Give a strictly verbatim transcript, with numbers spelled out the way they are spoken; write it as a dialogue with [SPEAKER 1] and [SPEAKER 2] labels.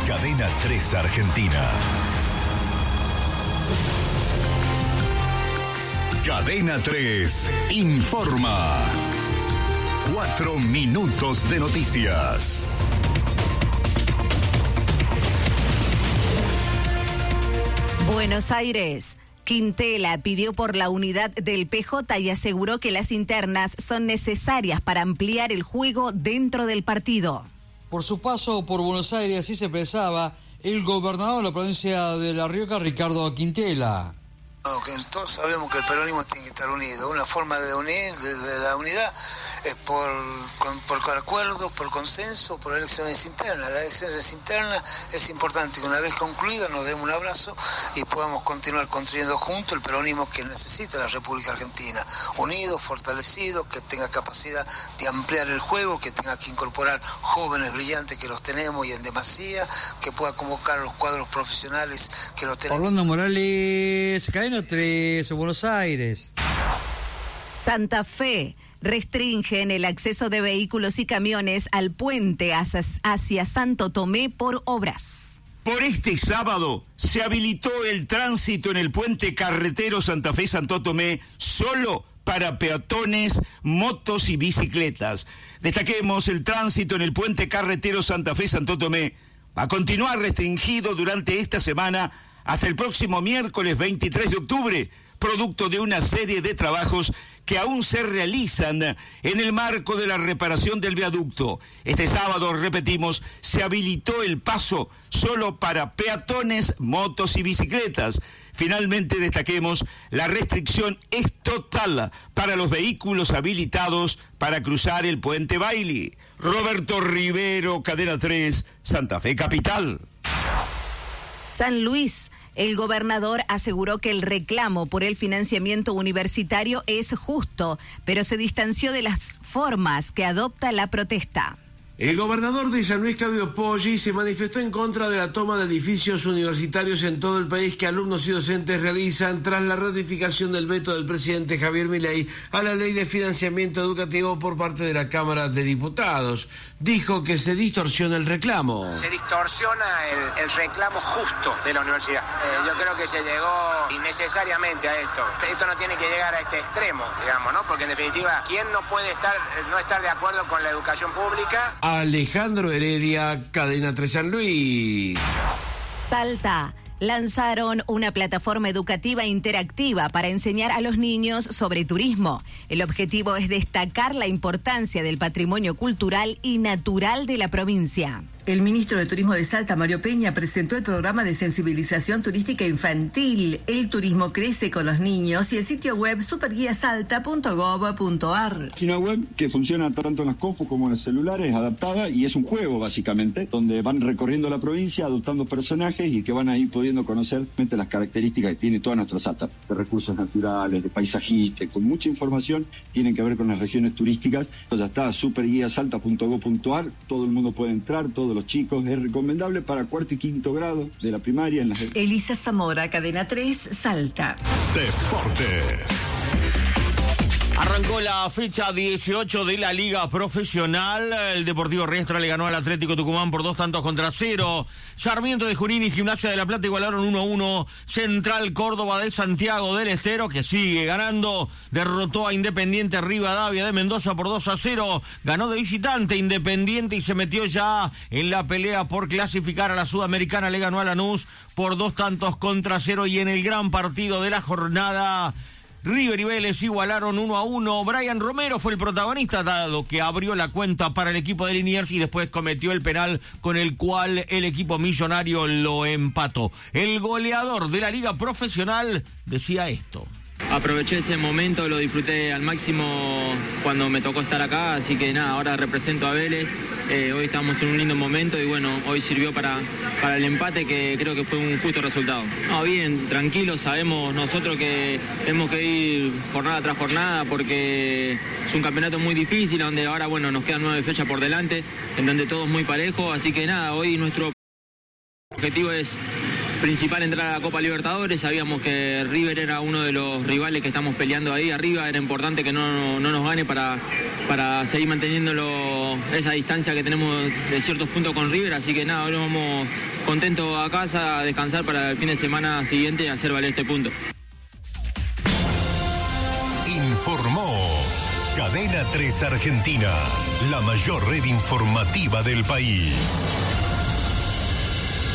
[SPEAKER 1] Cadena tres Argentina. Cadena tres informa. Cuatro minutos de noticias.
[SPEAKER 2] Buenos Aires. Quintela pidió por la unidad del P J y aseguró que las internas son necesarias para ampliar el juego dentro del partido.
[SPEAKER 3] Por su paso por Buenos Aires, así se expresaba el gobernador de la provincia de La Rioja, Ricardo Quintela.
[SPEAKER 4] No, que todos sabemos que el peronismo tiene que estar unido. Una forma de unir, de, de la unidad, es por, con, por acuerdo, por consenso, por elecciones internas. Las elecciones internas es importante que una vez concluidas nos demos un abrazo y podamos continuar construyendo juntos el peronismo que necesita la República Argentina. Unido, fortalecido, que tenga capacidad de ampliar el juego, que tenga que incorporar jóvenes brillantes que los tenemos y en demasía, que pueda convocar a los cuadros profesionales que los tenemos.
[SPEAKER 3] Orlando Morales, Cadena tres, Buenos Aires.
[SPEAKER 2] Santa Fe. Restringen el acceso de vehículos y camiones al puente hacia, hacia Santo Tomé por obras.
[SPEAKER 5] Por este sábado se habilitó el tránsito en el puente carretero Santa Fe-Santo Tomé solo para peatones, motos y bicicletas. Destaquemos, el tránsito en el puente carretero Santa Fe-Santo Tomé va a continuar restringido durante esta semana hasta el próximo miércoles veintitrés de octubre, producto de una serie de trabajos que aún se realizan en el marco de la reparación del viaducto. Este sábado, repetimos, se habilitó el paso solo para peatones, motos y bicicletas. Finalmente, destaquemos, la restricción es total para los vehículos habilitados para cruzar el puente Bailey. Roberto Rivero, Cadena tres, Santa Fe Capital.
[SPEAKER 2] San Luis. El gobernador aseguró que el reclamo por el financiamiento universitario es justo, pero se distanció de las formas que adopta la protesta.
[SPEAKER 6] El gobernador de San Luis, Claudio Poggi, se manifestó en contra de la toma de edificios universitarios en todo el país que alumnos y docentes realizan tras la ratificación del veto del presidente Javier Milei a la ley de financiamiento educativo por parte de la Cámara de Diputados. Dijo que se distorsiona el reclamo.
[SPEAKER 7] Se distorsiona el, el reclamo justo de la universidad. Eh, yo creo que se llegó innecesariamente a esto. Esto no tiene que llegar a este extremo, digamos, ¿no? Porque en definitiva, ¿quién no puede estar, no estar de acuerdo con la educación pública?
[SPEAKER 6] Alejandro Heredia, Cadena tres San Luis.
[SPEAKER 2] Salta. Lanzaron una plataforma educativa interactiva para enseñar a los niños sobre turismo. El objetivo es destacar la importancia del patrimonio cultural y natural de la provincia.
[SPEAKER 8] El ministro de Turismo de Salta, Mario Peña, presentó el programa de sensibilización turística infantil. El turismo crece con los niños y el sitio web superguía salta punto gob punto ar.
[SPEAKER 9] Una web que funciona tanto en las compu como en los celulares, adaptada, y es un juego básicamente, donde van recorriendo la provincia, adoptando personajes y que van a ir pudiendo conocer las características que tiene toda nuestra Salta, de recursos naturales, de paisajistas, con mucha información, tienen que ver con las regiones turísticas. Ya está, superguía salta punto gob punto ar, todo el mundo puede entrar, todos los chicos, es recomendable para cuarto y quinto grado de la primaria. En las...
[SPEAKER 8] Elisa Zamora, Cadena tres, Salta.
[SPEAKER 1] Deportes.
[SPEAKER 10] Arrancó la fecha dieciocho de la Liga Profesional. El Deportivo Riestra le ganó al Atlético Tucumán por dos tantos contra cero. Sarmiento de Junín y Gimnasia de la Plata igualaron uno a uno. Central Córdoba de Santiago del Estero, que sigue ganando, derrotó a Independiente Rivadavia de Mendoza por dos a cero. Ganó de visitante Independiente y se metió ya en la pelea por clasificar a la Sudamericana. Le ganó a Lanús por dos tantos contra cero. Y en el gran partido de la jornada, River y Vélez igualaron uno a uno. Brian Romero fue el protagonista, dado que abrió la cuenta para el equipo de Liniers y después cometió el penal con el cual el equipo millonario lo empató. El goleador de la Liga Profesional decía esto:
[SPEAKER 11] aproveché ese momento, lo disfruté al máximo cuando me tocó estar acá, así que nada, ahora represento a Vélez. Eh, hoy estamos en un lindo momento y bueno, hoy sirvió para, para el empate, que creo que fue un justo resultado. No, bien, tranquilo, sabemos nosotros que tenemos que ir jornada tras jornada porque es un campeonato muy difícil, donde ahora bueno, nos quedan nueve fechas por delante, en donde todo es muy parejo, así que nada, hoy nuestro objetivo es principal entrar a la Copa Libertadores, sabíamos que River era uno de los rivales que estamos peleando ahí arriba, era importante que no, no, no nos gane para, para seguir manteniendo esa distancia que tenemos de ciertos puntos con River, así que nada, hoy nos vamos contentos a casa a descansar para el fin de semana siguiente y hacer valer este punto.
[SPEAKER 1] Informó Cadena tres Argentina, la mayor red informativa del país.